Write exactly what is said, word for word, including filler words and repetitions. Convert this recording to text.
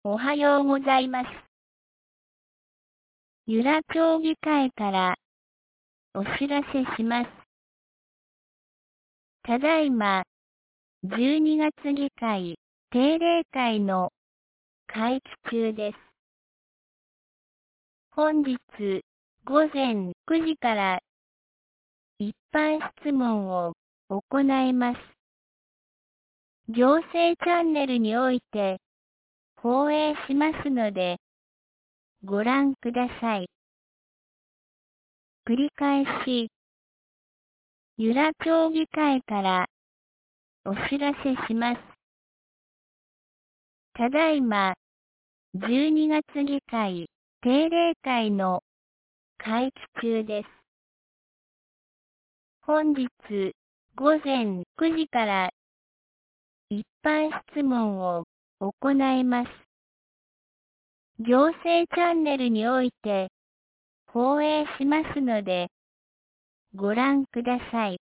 おはようございます。由良町議会からお知らせします。ただいま、じゅうにがつ議会定例会の会期中です。本日午前くじから一般質問を行います。行政チャンネルにおいて放映しますので、ご覧ください。繰り返し、由良町議会からお知らせします。ただいま、じゅうにがつ議会定例会の会期中です。本日午前くじから一般質問を行います。行政チャンネルにおいて放映しますので、ご覧ください。